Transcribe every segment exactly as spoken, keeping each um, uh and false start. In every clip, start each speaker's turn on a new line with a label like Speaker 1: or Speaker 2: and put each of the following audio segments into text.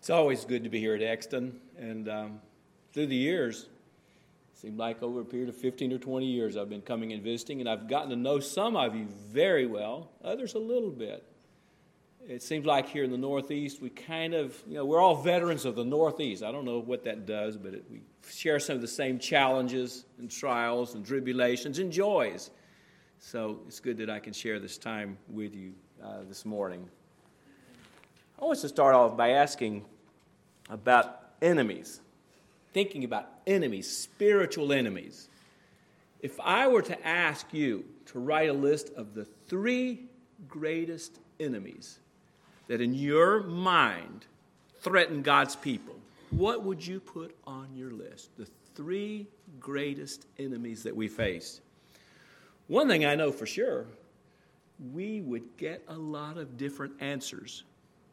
Speaker 1: It's always good to be here at Exton, and um, through the years, it seemed like over a period of fifteen or twenty years, I've been coming and visiting, and I've gotten to know some of you very well, others a little bit. It seems like here in the Northeast, we kind of, you know, we're all veterans of the Northeast. I don't know what that does, but it, we share some of the same challenges and trials and tribulations and joys. So it's good that I can share this time with you uh, this morning. I want to start off by asking about enemies, thinking about enemies, spiritual enemies. If I were to ask you to write a list of the three greatest enemies that in your mind threaten God's people, what would you put on your list? The three greatest enemies that we face. One thing I know for sure, we would get a lot of different answers.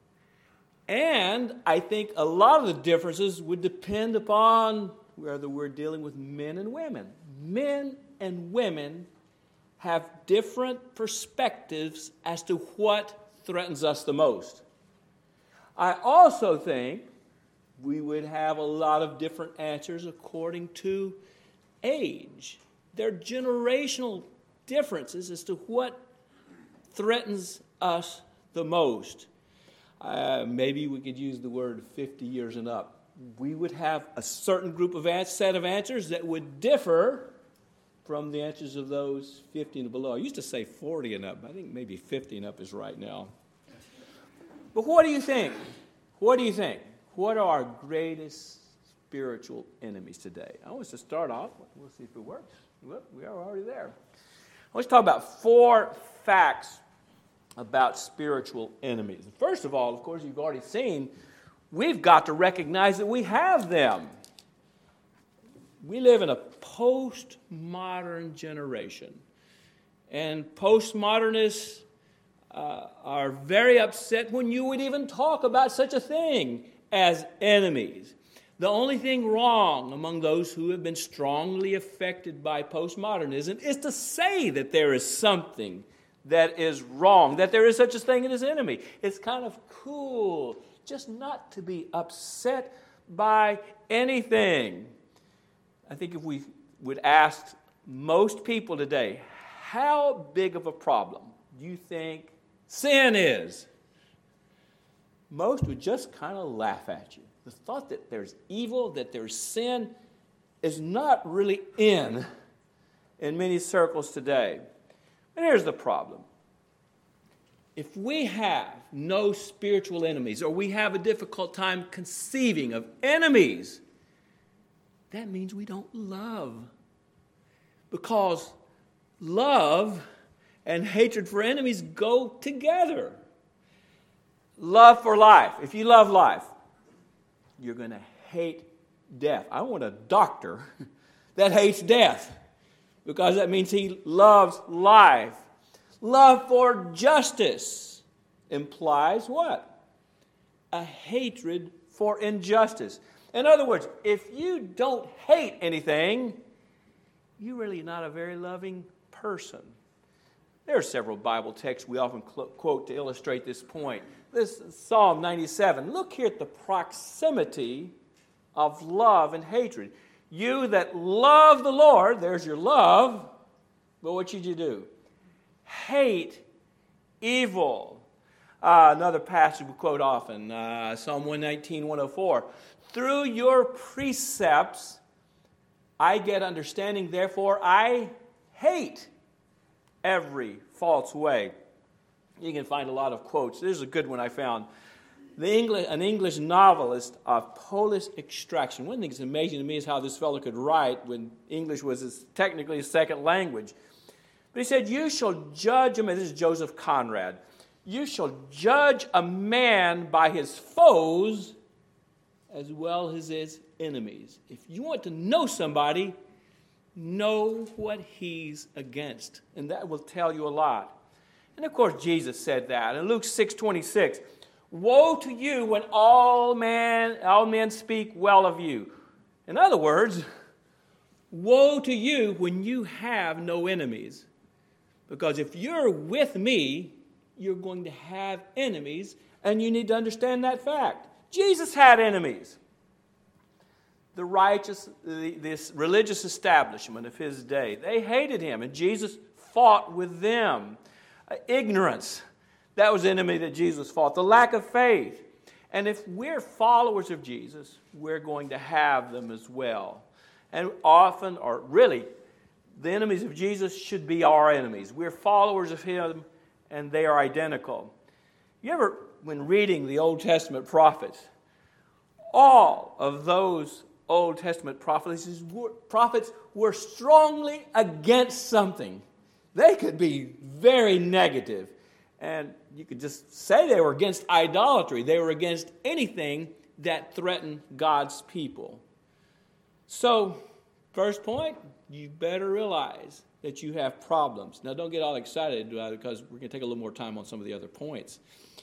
Speaker 1: And I think a lot of the differences would depend upon whether we're dealing with men and women. Men and women have different perspectives as to what threatens us the most. I also think we would have a lot of different answers according to age. There are generational differences as to what threatens us the most. Uh, maybe we could use the word fifty years and up. We would have a certain group of ans- set of answers that would differ from the answers of those fifty and below. I used to say forty and up. I think maybe fifty and up is right now. But what do you think? What do you think? What are our greatest spiritual enemies today? I want us to start off. We'll see if it works. Well, we are already there. I want to talk about four facts about spiritual enemies. First of all, of course, you've already seen, we've got to recognize that we have them. We live in a postmodern generation. And postmodernists uh, are very upset when you would even talk about such a thing as enemies. The only thing wrong among those who have been strongly affected by postmodernism is to say that there is something that is wrong, that there is such a thing as an enemy. It's kind of cool just not to be upset by anything. I think if we would ask most people today, how big of a problem do you think sin is? Most would just kind of laugh at you. The thought that there's evil, that there's sin, is not really in in many circles today. And here's the problem. If we have no spiritual enemies, or we have a difficult time conceiving of enemies, that means we don't love. Because love and hatred for enemies go together. Love for life. If you love life, you're going to hate death. I want a doctor that hates death, because that means he loves life. Love for justice implies what? A hatred for injustice. In other words, if you don't hate anything, you're really not a very loving person. There are several Bible texts we often quote to illustrate this point. This is Psalm ninety-seven. Look here at the proximity of love and hatred. You that love the Lord, there's your love, but what should you do? Hate evil. Uh, another passage we quote often, uh, Psalm one nineteen, one oh four. Through your precepts I get understanding, therefore I hate every false way. You can find a lot of quotes. This is a good one I found. The English, an English novelist of Polish extraction. One thing that's amazing to me is how this fellow could write when English was his, technically his second language. But he said, you shall judge him, and this is Joseph Conrad, you shall judge a man by his foes as well as his enemies. If you want to know somebody, know what he's against, and that will tell you a lot. And of course, Jesus said that in Luke six twenty-six. Woe to you when all men, all men speak well of you. In other words, woe to you when you have no enemies. Because if you're with me, you're going to have enemies, and you need to understand that fact. Jesus had enemies. The righteous, the, this religious establishment of his day, they hated him, and Jesus fought with them. Uh, ignorance, that was the enemy that Jesus fought. The lack of faith. And if we're followers of Jesus, we're going to have them as well. And often, or really, the enemies of Jesus should be our enemies. We're followers of him, and they are identical. You ever, when reading the Old Testament prophets, all of those Old Testament prophets were, prophets were strongly against something. They could be very negative. And you could just say they were against idolatry. They were against anything that threatened God's people. So, first point, you better realize that you have problems. Now, don't get all excited about it because we're going to take a little more time on some of the other points.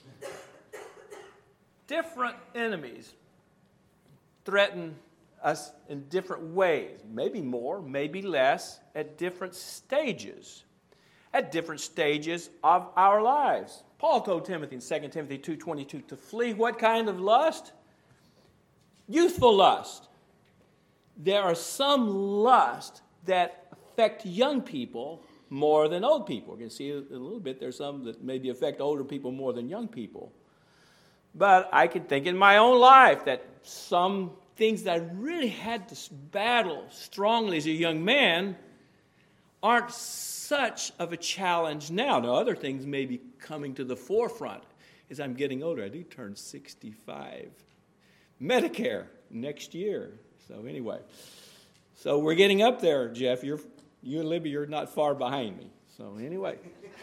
Speaker 1: Different enemies threaten us in different ways, maybe more, maybe less, at different stages, at different stages of our lives. Paul told Timothy in Second Timothy two twenty-two to flee what kind of lust? Youthful lust. There are some lusts that affect young people more than old people. You can see a little bit, there's some that maybe affect older people more than young people. But I can think in my own life that some things that I really had to battle strongly as a young man aren't such of a challenge now. Now, other things may be coming to the forefront as I'm getting older. I do turn sixty-five. Medicare next year. So anyway, so we're getting up there, Jeff. You're, you and Libby, you're not far behind me. So anyway,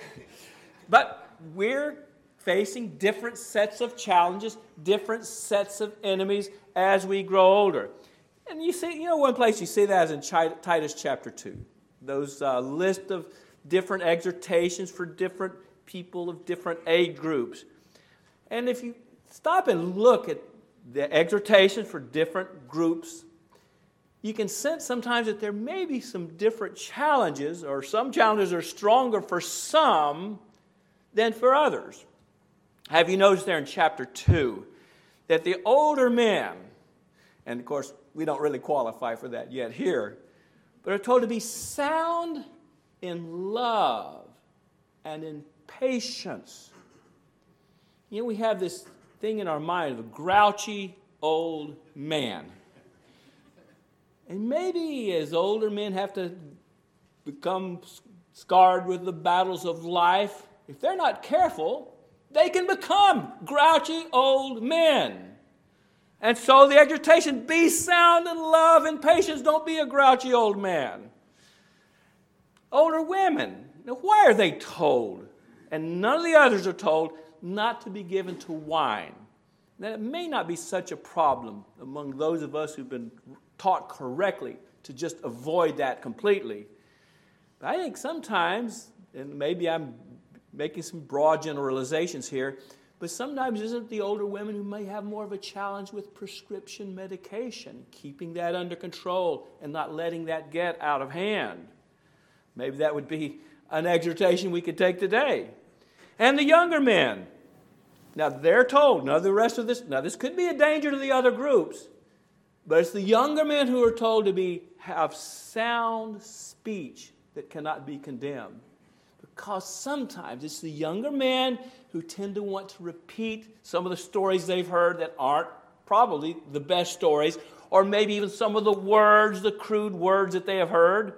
Speaker 1: but we're facing different sets of challenges, different sets of enemies as we grow older. And you see, you know, one place you see that is in Titus chapter two. Those uh, list of different exhortations for different people of different age groups. And if you stop and look at the exhortations for different groups, you can sense sometimes that there may be some different challenges, or some challenges are stronger for some than for others. Have you noticed there in chapter two that the older men, and of course we don't really qualify for that yet here, but are told to be sound in love and in patience. You know, we have this thing in our mind of a grouchy old man. And maybe as older men have to become scarred with the battles of life, if they're not careful, they can become grouchy old men. And so the exhortation, be sound in love and patience. Don't be a grouchy old man. Older women, now why are they told, and none of the others are told, not to be given to wine? Now, it may not be such a problem among those of us who've been taught correctly to just avoid that completely. But I think sometimes, and maybe I'm making some broad generalizations here, but sometimes isn't the older women who may have more of a challenge with prescription medication, keeping that under control and not letting that get out of hand? Maybe that would be an exhortation we could take today. And the younger men. Now they're told, now the rest of this, now this could be a danger to the other groups, but it's the younger men who are told to be have sound speech that cannot be condemned. Because sometimes it's the younger men who tend to want to repeat some of the stories they've heard that aren't probably the best stories, or maybe even some of the words, the crude words that they have heard.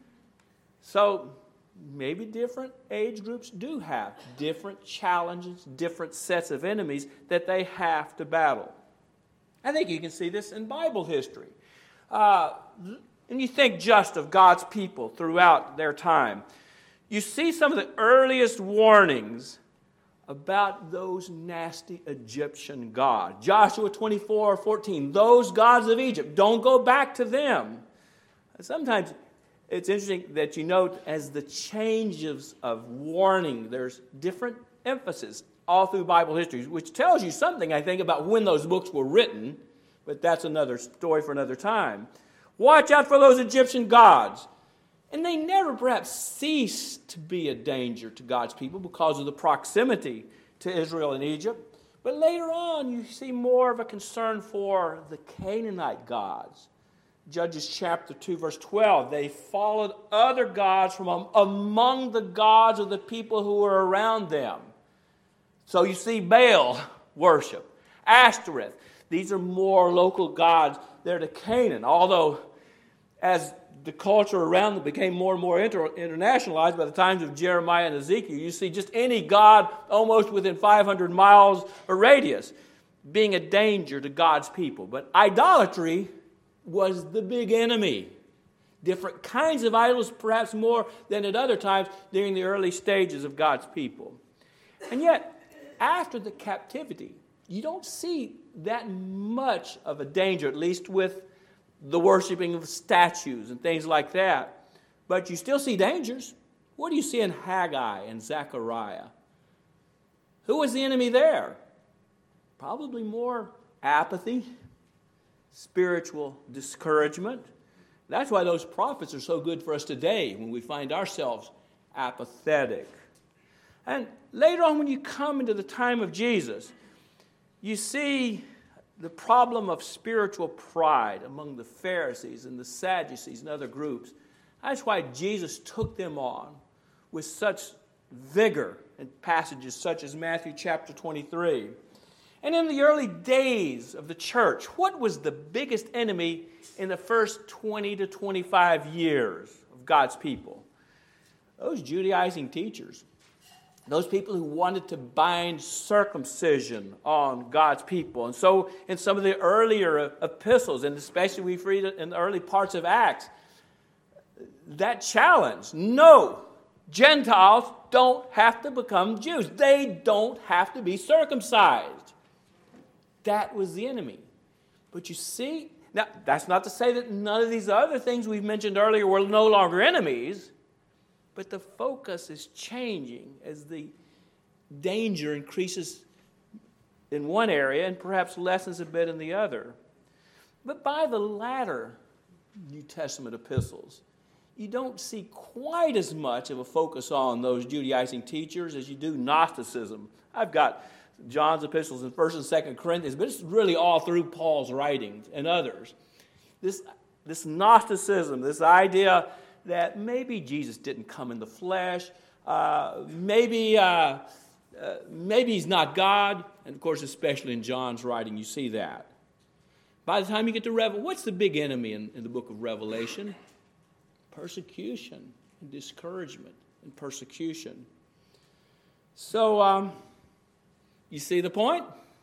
Speaker 1: So maybe different age groups do have different challenges, different sets of enemies that they have to battle. I think you can see this in Bible history. Uh, and you think just of God's people throughout their time. You see some of the earliest warnings about those nasty Egyptian gods. Joshua twenty-four fourteen, those gods of Egypt, don't go back to them. Sometimes it's interesting that you note as the changes of warning, there's different emphasis all through Bible history, which tells you something, I think, about when those books were written, but that's another story for another time. Watch out for those Egyptian gods. And they never perhaps ceased to be a danger to God's people because of the proximity to Israel and Egypt. But later on, you see more of a concern for the Canaanite gods. Judges chapter two, verse twelve, they followed other gods from among the gods of the people who were around them. So you see Baal worship, Ashtoreth. These are more local gods. They're to Canaan. Although, as the culture around them became more and more inter- internationalized by the times of Jeremiah and Ezekiel, you see just any god almost within five hundred miles of radius being a danger to God's people. But idolatry was the big enemy. Different kinds of idols, perhaps more than at other times during the early stages of God's people. And yet, after the captivity, you don't see that much of a danger, at least with the worshiping of statues and things like that. But you still see dangers. What do you see in Haggai and Zechariah? Who was the enemy there? Probably more apathy, spiritual discouragement. That's why those prophets are so good for us today when we find ourselves apathetic. And later on, when you come into the time of Jesus, you see the problem of spiritual pride among the Pharisees and the Sadducees and other groups. That's why Jesus took them on with such vigor in passages such as Matthew chapter twenty-three. And in the early days of the church, what was the biggest enemy in the first twenty to twenty-five years of God's people? Those Judaizing teachers. Those people who wanted to bind circumcision on God's people. And so in some of the earlier epistles, and especially we read it in the early parts of Acts, that challenge, no, Gentiles don't have to become Jews. They don't have to be circumcised. That was the enemy. But you see, now that's not to say that none of these other things we've mentioned earlier were no longer enemies. But the focus is changing as the danger increases in one area and perhaps lessens a bit in the other. But by the latter New Testament epistles, you don't see quite as much of a focus on those Judaizing teachers as you do Gnosticism. I've got John's epistles in First and Second Corinthians, but it's really all through Paul's writings and others. This, this Gnosticism, this idea that maybe Jesus didn't come in the flesh, uh, maybe uh, uh, maybe he's not God, and of course, especially in John's writing, you see that. By the time you get to Revelation, what's the big enemy in, in the book of Revelation? Persecution and discouragement and persecution. So, um, you see the point?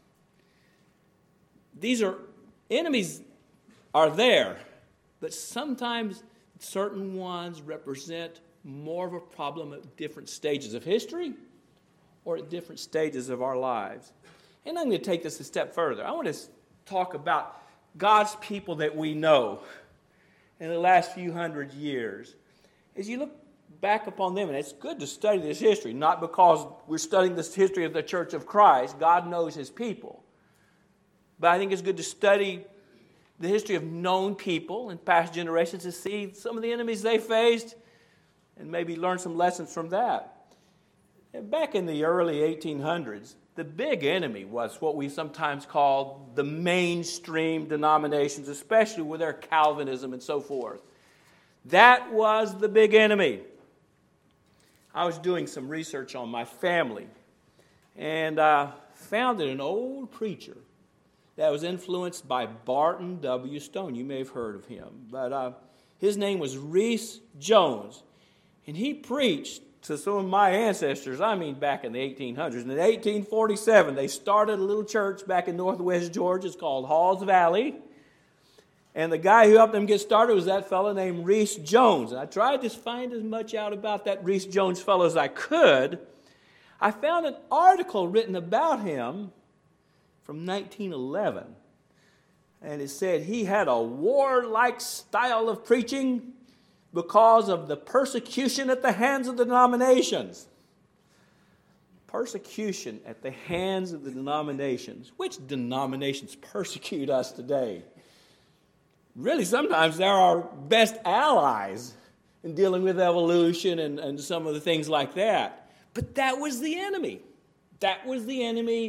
Speaker 1: These are, enemies are there, but sometimes certain ones represent more of a problem at different stages of history or at different stages of our lives. And I'm going to take this a step further. I want to talk about God's people that we know in the last few hundred years. As you look back upon them, and it's good to study this history, not because we're studying this history of the Church of Christ. God knows his people. But I think it's good to study the history of known people in past generations to see some of the enemies they faced and maybe learn some lessons from that. And back in the early eighteen hundreds, the big enemy was what we sometimes call the mainstream denominations, especially with their Calvinism and so forth. That was the big enemy. I was doing some research on my family and uh, found that an old preacher that was influenced by Barton W. Stone. You may have heard of him. But uh, his name was Reese Jones. And he preached to some of my ancestors, I mean back in the eighteen hundreds. And in eighteen forty-seven, they started a little church back in northwest Georgia. It's called Halls Valley. And the guy who helped them get started was that fellow named Reese Jones. And I tried to find as much out about that Reese Jones fellow as I could. I found an article written about him from nineteen eleven. And it said he had a warlike style of preaching because of the persecution at the hands of the denominations. Persecution at the hands of the denominations. Which denominations persecute us today? Really, sometimes they're our best allies in dealing with evolution and, and some of the things like that. But that was the enemy. That was the enemy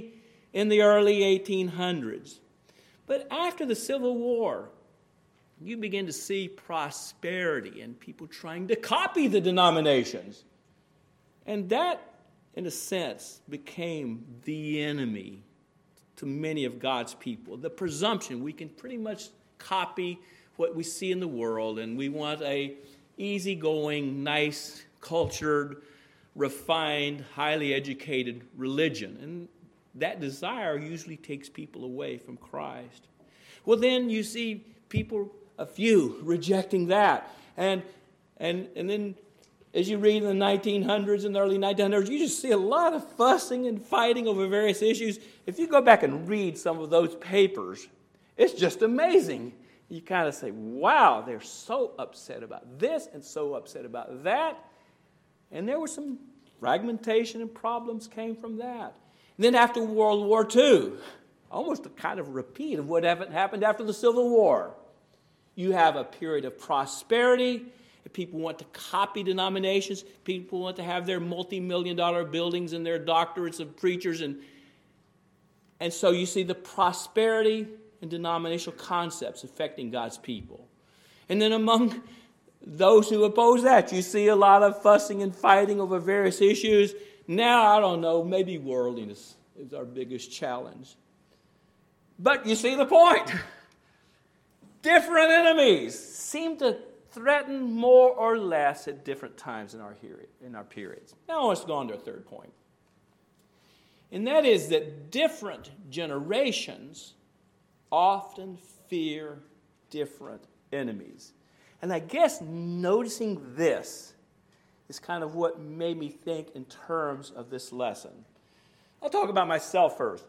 Speaker 1: in the early eighteen hundreds. But after the Civil War, you begin to see prosperity and people trying to copy the denominations. And that, in a sense, became the enemy to many of God's people. The presumption we can pretty much copy what we see in the world, and we want a easygoing, nice, cultured, refined, highly educated religion. And that desire usually takes people away from Christ. Well, then you see people, a few, rejecting that. And and and then as you read in the nineteen hundreds and the early nineteen hundreds, you just see a lot of fussing and fighting over various issues. If you go back and read some of those papers, it's just amazing. You kind of say, wow, they're so upset about this and so upset about that. And there was some fragmentation and problems came from that. And then after World War Two, almost a kind of repeat of what happened after the Civil War. You have a period of prosperity. People want to copy denominations. People want to have their multi-million dollar buildings and their doctorates of preachers. And, and so you see the prosperity and denominational concepts affecting God's people. And then among those who oppose that, you see a lot of fussing and fighting over various issues. Now, I don't know, maybe worldliness is our biggest challenge. But you see the point. Different enemies seem to threaten more or less at different times in our, in our periods. Now let's go on to a third point. And that is that different generations often fear different enemies. And I guess noticing this is kind of what made me think in terms of this lesson. I'll talk about myself first.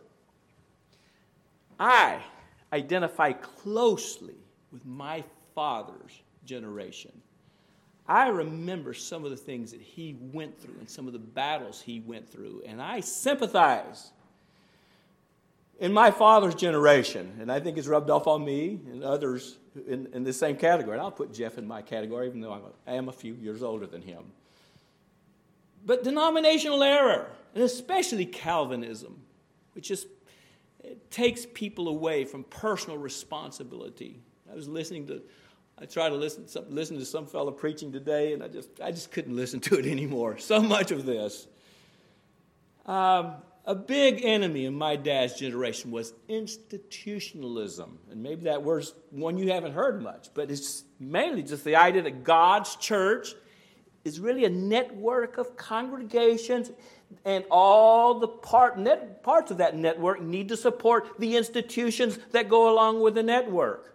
Speaker 1: I identify closely with my father's generation. I remember some of the things that he went through and some of the battles he went through, and I sympathize. In my father's generation, and I think it's rubbed off on me and others in, in the same category. And I'll put Jeff in my category, even though I'm a, I am a few years older than him. But denominational error, and especially Calvinism, which just it takes people away from personal responsibility. I was listening to, I tried to listen to some, listen to some fellow preaching today, and I just I just couldn't listen to it anymore. So much of this. Um, A big enemy in my dad's generation was institutionalism. And maybe that word's one you haven't heard much, but it's mainly just the idea that God's church is really a network of congregations, and all the part, net, parts of that network need to support the institutions that go along with the network.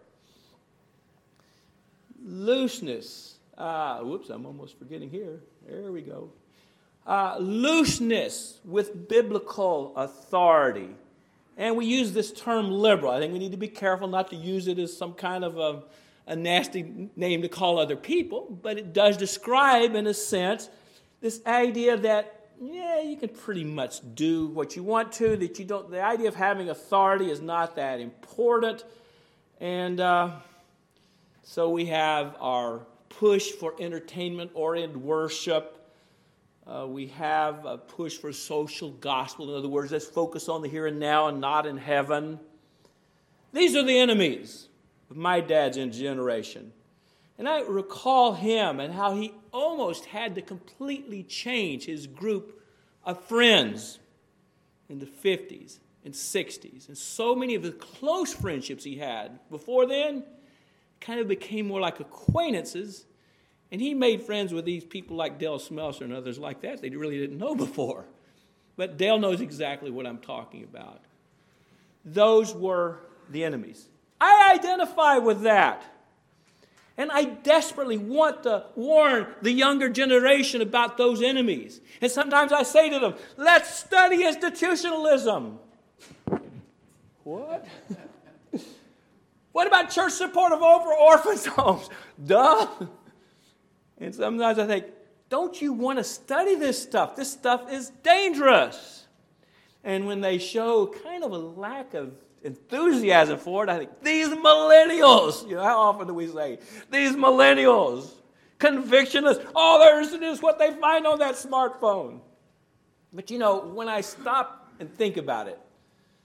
Speaker 1: Looseness. Ah, whoops, I'm almost forgetting here. There we go. Uh, looseness with biblical authority. And we use this term liberal. I think we need to be careful not to use it as some kind of a, a nasty name to call other people, but it does describe, in a sense, this idea that, yeah, you can pretty much do what you want to, that you don't, the idea of having authority is not that important. And uh, so we have our push for entertainment-oriented worship. Uh, we have a push for social gospel. In other words, let's focus on the here and now and not in heaven. These are the enemies of my dad's generation. And I recall him and how he almost had to completely change his group of friends in the fifties and sixties. And so many of the close friendships he had before then kind of became more like acquaintances. And he made friends with these people like Dale Smelser and others like that they really didn't know before. But Dale knows exactly what I'm talking about. Those were the enemies. I identify with that. And I desperately want to warn the younger generation about those enemies. And sometimes I say to them, let's study institutionalism. What? What about church support of over orphans' homes? Duh. And sometimes I think, don't you want to study this stuff? This stuff is dangerous. And when they show kind of a lack of enthusiasm for it, I think, these millennials, you know, how often do we say, these millennials, convictionists, all there is is what they find on that smartphone. But you know, when I stop and think about it,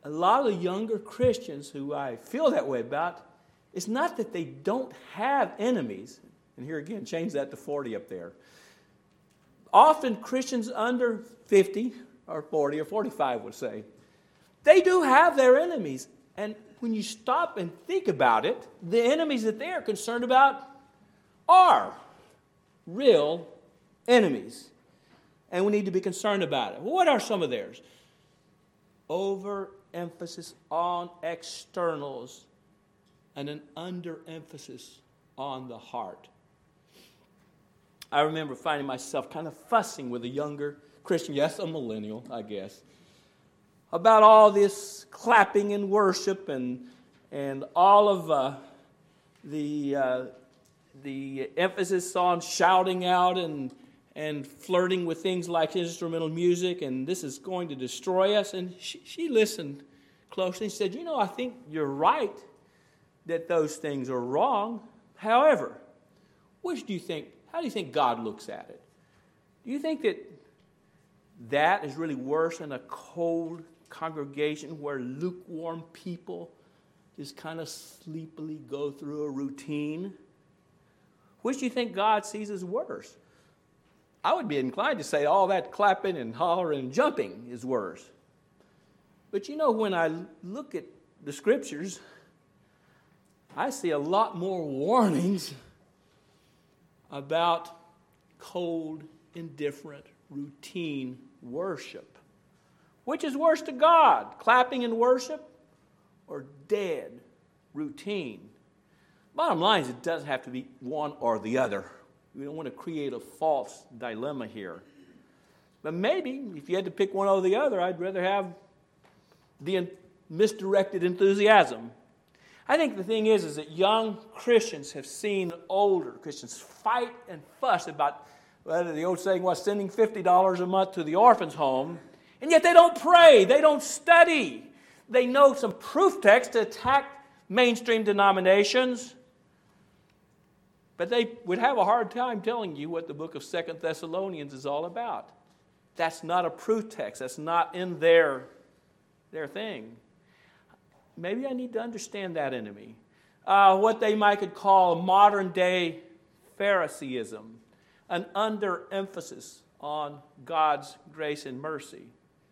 Speaker 1: a lot of younger Christians who I feel that way about, it's not that they don't have enemies. And here again, change that to forty up there. Often Christians under fifty or forty or forty-five would say, they do have their enemies. And when you stop and think about it, the enemies that they are concerned about are real enemies. And we need to be concerned about it. What are some of theirs? Overemphasis on externals and an underemphasis on the heart. I remember finding myself kind of fussing with a younger Christian, yes, a millennial, I guess, about all this clapping and worship and and all of uh, the uh, the emphasis on shouting out and and flirting with things like instrumental music, and this is going to destroy us. And she, she listened closely and said, you know, I think you're right that those things are wrong. However, which do you think, how do you think God looks at it? Do you think that that is really worse than a cold congregation where lukewarm people just kind of sleepily go through a routine? Which do you think God sees as worse? I would be inclined to say all that clapping and hollering and jumping is worse. But you know, when I look at the Scriptures, I see a lot more warnings about cold, indifferent, routine worship. Which is worse to God, clapping and worship or dead routine? Bottom line is it doesn't have to be one or the other. We don't want to create a false dilemma here. But maybe if you had to pick one over the other, I'd rather have the misdirected enthusiasm. I think the thing is, is that young Christians have seen older Christians fight and fuss about whether the old saying was sending fifty dollars a month to the orphan's home, and yet they don't pray, they don't study. They know some proof text to attack mainstream denominations, but they would have a hard time telling you what the book of Second Thessalonians is all about. That's not a proof text. That's not in their, their thing. Maybe I need to understand that enemy. Uh, what they might could call modern-day Phariseeism, an underemphasis on God's grace and mercy.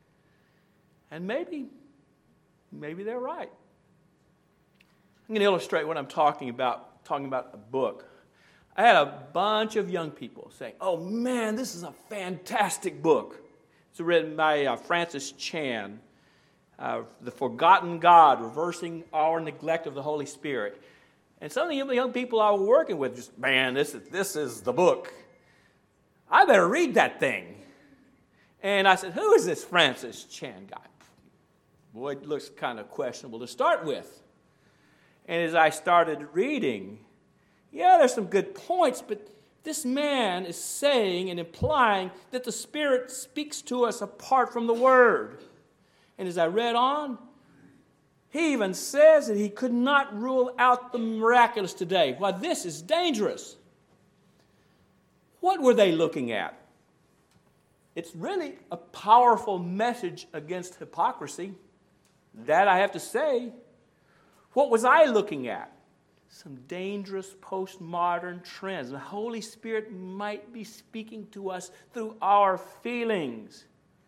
Speaker 1: And maybe, maybe they're right. I'm going to illustrate what I'm talking about, talking about a book. I had a bunch of young people saying, oh man, this is a fantastic book. It's written by uh, Francis Chan, uh, The Forgotten God, Reversing Our Neglect of the Holy Spirit. And some of the young people I was working with just, man, this is, this is the book. I better read that thing. And I said, who is this Francis Chan guy? Boy, it looks kind of questionable to start with. And as I started reading, yeah, there's some good points, but this man is saying and implying that the Spirit speaks to us apart from the Word. And as I read on, he even says that he could not rule out the miraculous today. Why, this is dangerous. What were they looking at? It's really a powerful message against hypocrisy. That I have to say. What was I looking at? Some dangerous postmodern trends. The Holy Spirit might be speaking to us through our feelings.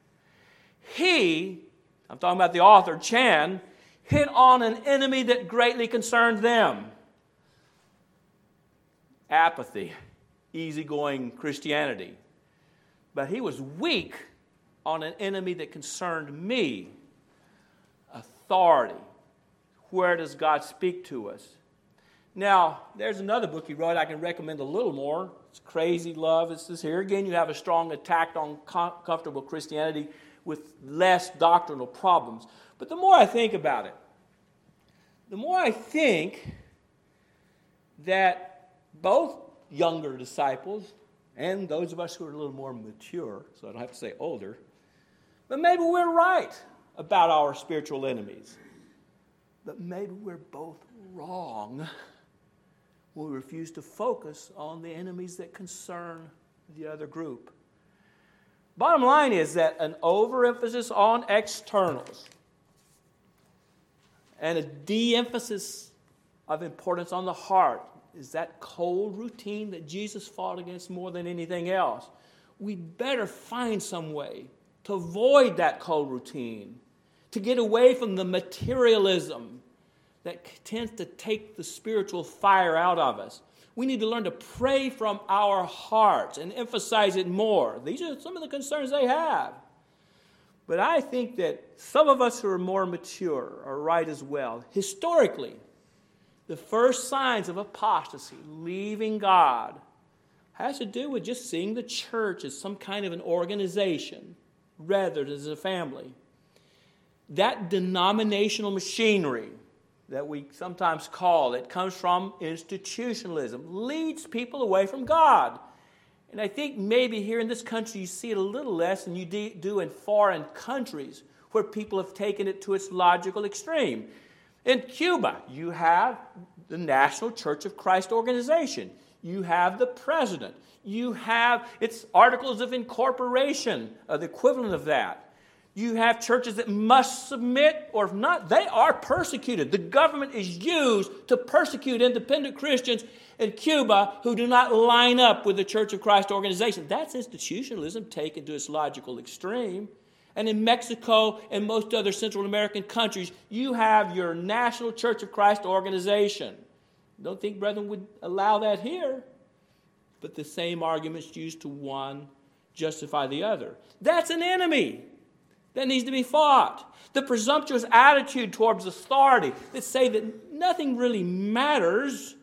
Speaker 1: He, I'm talking about the author, Chan, hit on an enemy that greatly concerned them. Apathy, easygoing Christianity. But he was weak on an enemy that concerned me. Authority. Where does God speak to us? Now, there's another book he wrote I can recommend a little more. It's Crazy Love. This is here. Again, you have a strong attack on com- comfortable Christianity with less doctrinal problems. But the more I think about it, the more I think that both younger disciples and those of us who are a little more mature, so I don't have to say older, but maybe we're right about our spiritual enemies. But maybe we're both wrong. We refuse to focus on the enemies that concern the other group. Bottom line is that an overemphasis on externals and a de-emphasis of importance on the heart is that cold routine that Jesus fought against more than anything else. We better find some way to avoid that cold routine, to get away from the materialism that tends to take the spiritual fire out of us. We need to learn to pray from our hearts and emphasize it more. These are some of the concerns they have. But I think that some of us who are more mature are right as well. Historically, the first signs of apostasy, leaving God, has to do with just seeing the church as some kind of an organization rather than as a family. That denominational machinery that we sometimes call it comes from institutionalism, leads people away from God. And I think maybe here in this country you see it a little less than you do in foreign countries where people have taken it to its logical extreme. In Cuba, you have the National Church of Christ organization. You have the president. You have its articles of incorporation, uh, the equivalent of that. You have churches that must submit, or if not, they are persecuted. The government is used to persecute independent Christians in Cuba who do not line up with the Church of Christ organization. That's institutionalism taken to its logical extreme. And in Mexico and most other Central American countries, you have your National Church of Christ organization. Don't think brethren would allow that here. But the same arguments used to one justify the other. That's an enemy that needs to be fought. The presumptuous attitude towards authority that say that nothing really matters,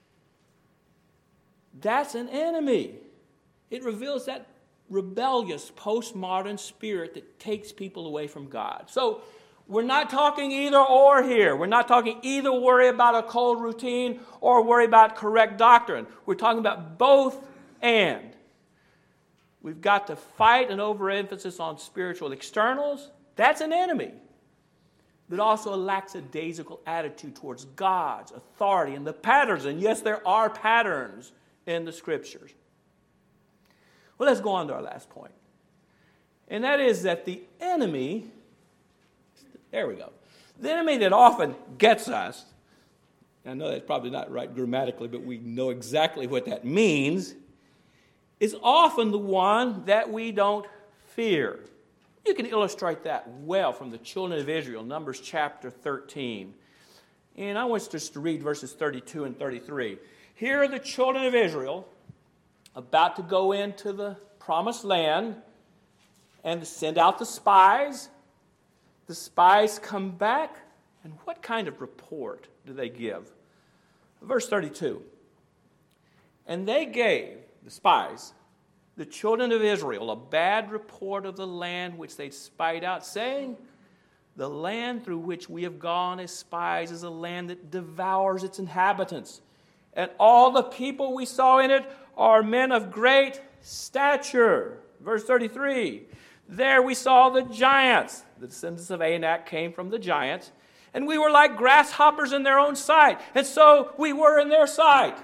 Speaker 1: that's an enemy. It reveals that rebellious postmodern spirit that takes people away from God. So we're not talking either or here. We're not talking either worry about a cold routine or worry about correct doctrine. We're talking about both and. We've got to fight an overemphasis on spiritual externals. That's an enemy. But also a lackadaisical attitude towards God's authority and the patterns. And yes, there are patterns in the Scriptures. Well, let's go on to our last point. And that is that the enemy, there we go, the enemy that often gets us, I know that's probably not right grammatically, but we know exactly what that means, is often the one that we don't fear. You can illustrate that well from the children of Israel, Numbers chapter thirteen. And I want us just to read verses thirty-two and thirty-three. Here are the children of Israel about to go into the promised land and to send out the spies. The spies come back, and what kind of report do they give? Verse thirty-two. And they gave, the spies, the children of Israel, a bad report of the land which they spied out, saying, the land through which we have gone as spies is a land that devours its inhabitants. And all the people we saw in it are men of great stature. Verse thirty-three. There we saw the giants. The descendants of Anak came from the giants. And we were like grasshoppers in their own sight. And so we were in their sight.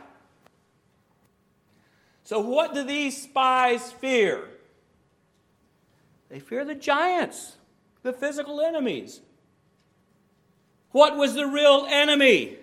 Speaker 1: So what do these spies fear? They fear the giants, the physical enemies. What was the real enemy?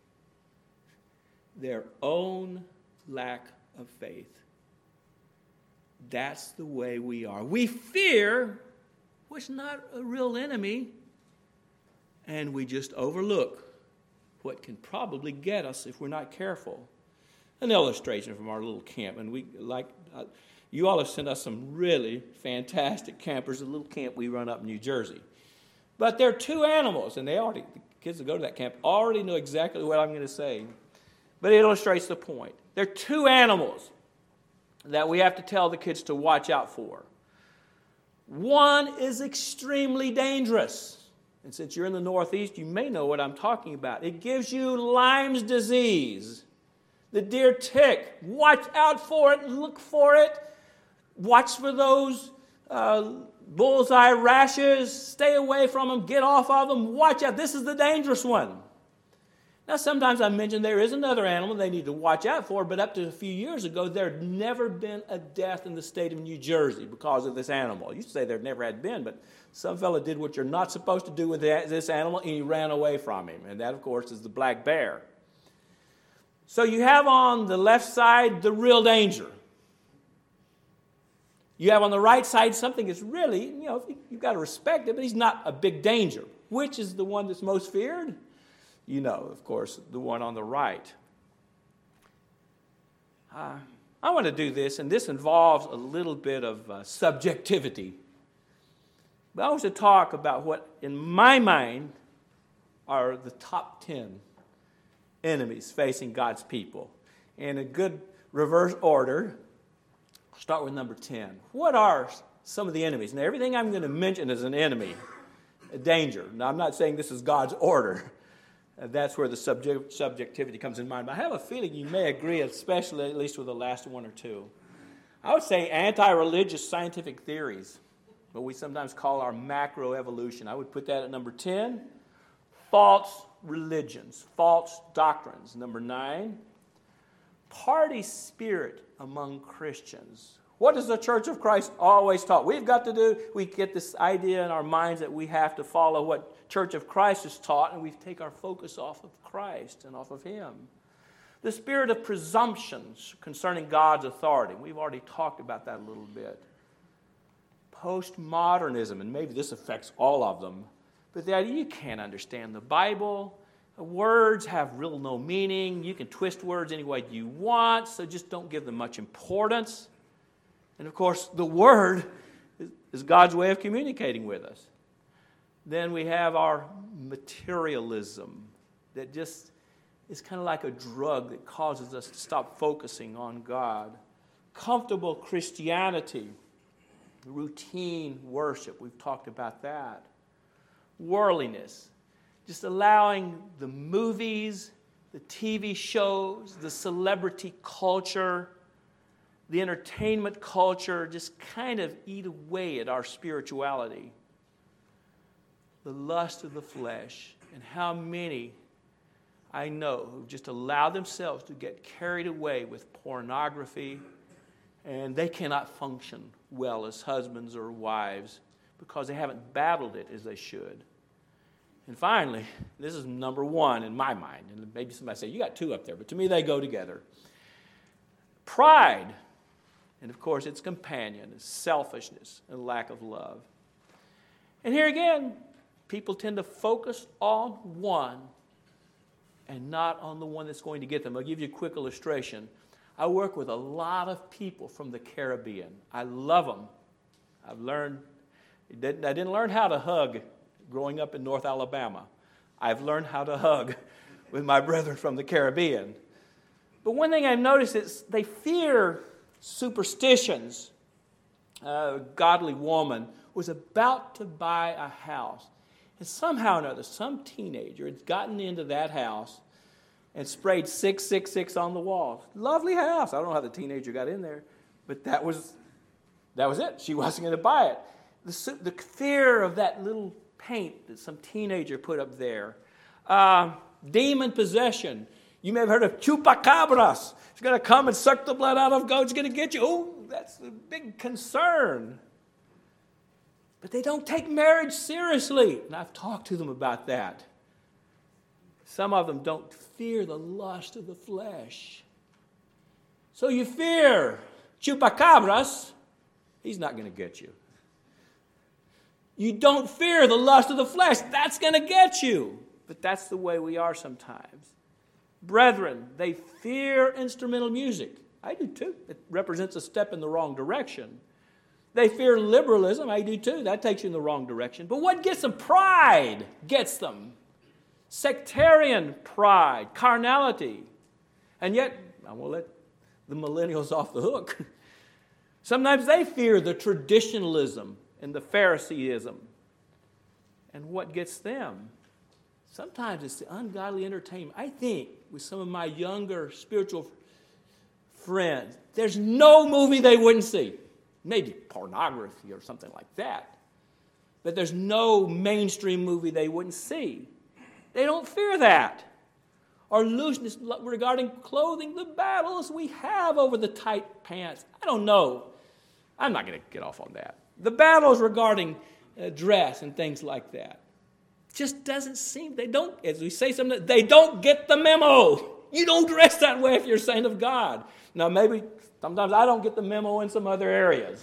Speaker 1: Their own lack of faith. That's the way we are. We fear what's not a real enemy, and we just overlook what can probably get us if we're not careful. An illustration from our little camp, and we like uh, you all have sent us some really fantastic campers. A little camp we run up in New Jersey, but there are two animals, and they already the kids that go to that camp already know exactly what I'm going to say, but it illustrates the point. There are two animals that we have to tell the kids to watch out for. One is extremely dangerous, and since you're in the Northeast, you may know what I'm talking about. It gives you Lyme's disease. The deer tick, watch out for it, look for it. Watch for those uh, bullseye rashes. Stay away from them, get off of them. Watch out, this is the dangerous one. Now, sometimes I mention there is another animal they need to watch out for, but up to a few years ago, there had never been a death in the state of New Jersey because of this animal. You say there never had been, but some fella did what you're not supposed to do with this animal, and he ran away from him. And that, of course, is the black bear. So you have on the left side the real danger. You have on the right side something that's really, you know, you've got to respect it, but he's not a big danger. Which is the one that's most feared? You know, of course, the one on the right. Uh, I want to do this, and this involves a little bit of uh, subjectivity. But I want to talk about what, in my mind, are the top ten enemies facing God's people. In a good reverse order, I'll start with number ten. What are some of the enemies? Now, everything I'm going to mention is an enemy, a danger. Now, I'm not saying this is God's order. Uh, that's where the subject, subjectivity comes in mind. But I have a feeling you may agree, especially at least with the last one or two. I would say anti-religious scientific theories, what we sometimes call our macroevolution. I would put that at number ten. False religions, false doctrines. Number nine, party spirit among Christians. What does the Church of Christ always taught? We've got to do, we get this idea in our minds that we have to follow what Church of Christ has taught, and we take our focus off of Christ and off of Him. The spirit of presumptions concerning God's authority. We've already talked about that a little bit. Postmodernism, and maybe this affects all of them, but the idea you can't understand the Bible. Words have real no meaning. You can twist words any way you want, so just don't give them much importance. And of course, the Word is God's way of communicating with us. Then we have our materialism that just is kind of like a drug that causes us to stop focusing on God. Comfortable Christianity, routine worship, we've talked about that. Worldliness, just allowing the movies, the T V shows, the celebrity culture, the entertainment culture just kind of eat away at our spirituality. The lust of the flesh, and how many I know who just allow themselves to get carried away with pornography, and they cannot function well as husbands or wives because they haven't battled it as they should. And finally, this is number one in my mind, and maybe somebody say, you got two up there, but to me they go together. Pride, and of course its companion is selfishness and lack of love. And here again, people tend to focus on one and not on the one that's going to get them. I'll give you a quick illustration. I work with a lot of people from the Caribbean. I love them. I've learned, I didn't learn how to hug growing up in North Alabama. I've learned how to hug with my brethren from the Caribbean. But one thing I've noticed is they fear superstitions. A godly woman was about to buy a house. And somehow or another, some teenager had gotten into that house and sprayed six six six on the wall. Lovely house. I don't know how the teenager got in there, but that was that was it. She wasn't going to buy it. The, the fear of that little paint that some teenager put up there. Uh, demon possession. You may have heard of chupacabras. She's going to come and suck the blood out of goats. She's going to get you. Oh, that's a big concern. But they don't take marriage seriously. And I've talked to them about that. Some of them don't fear the lust of the flesh. So you fear chupacabras, he's not going to get you. You don't fear the lust of the flesh, that's going to get you. But that's the way we are sometimes. Brethren, they fear instrumental music. I do too. It represents a step in the wrong direction. They fear liberalism. I do too. That takes you in the wrong direction. But what gets them? Pride gets them. Sectarian pride, carnality. And yet, I won't let the millennials off the hook. Sometimes they fear the traditionalism and the Phariseeism. And what gets them? Sometimes it's the ungodly entertainment. I think with some of my younger spiritual friends, there's no movie they wouldn't see. Maybe pornography or something like that. But there's no mainstream movie they wouldn't see. They don't fear that. or looseness regarding clothing, the battles we have over the tight pants. I don't know. I'm not going to get off on that. The battles regarding uh, dress and things like that. Just doesn't seem, they don't, as we say something, they don't get the memo. You don't dress that way if you're a saint of God. Now maybe sometimes I don't get the memo in some other areas.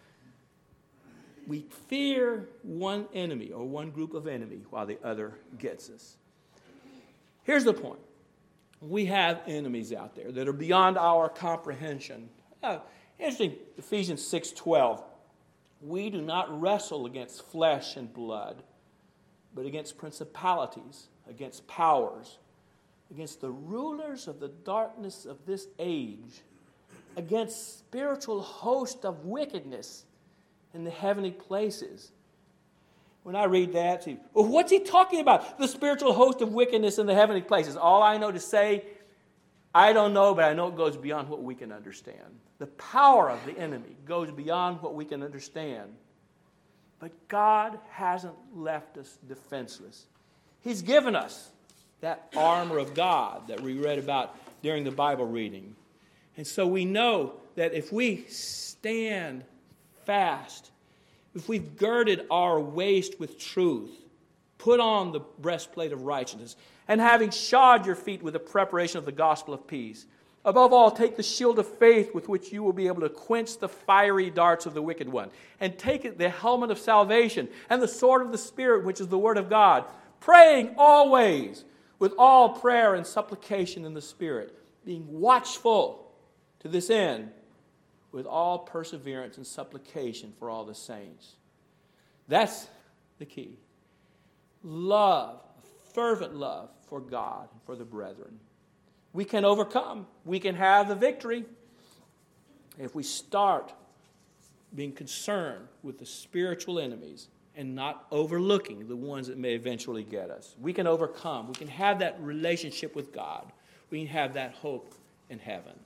Speaker 1: We fear one enemy or one group of enemy while the other gets us. Here's the point. We have enemies out there that are beyond our comprehension. Uh, interesting, Ephesians six twelve. We do not wrestle against flesh and blood, but against principalities, against powers, against the rulers of the darkness of this age, against spiritual hosts of wickedness in the heavenly places. When I read that, see, well, what's he talking about? The spiritual host of wickedness in the heavenly places. All I know to say, I don't know, but I know it goes beyond what we can understand. The power of the enemy goes beyond what we can understand. But God hasn't left us defenseless. He's given us that armor of God that we read about during the Bible reading. And so we know that if we stand fast, if we've girded our waist with truth, put on the breastplate of righteousness, and having shod your feet with the preparation of the gospel of peace, above all, take the shield of faith with which you will be able to quench the fiery darts of the wicked one, and take the helmet of salvation and the sword of the Spirit, which is the word of God, praying always with all prayer and supplication in the Spirit, being watchful to this end, with all perseverance and supplication for all the saints. That's the key. Love, fervent love for God and for the brethren. We can overcome. We can have the victory if we start being concerned with the spiritual enemies and not overlooking the ones that may eventually get us. We can overcome. We can have that relationship with God. We can have that hope in heaven.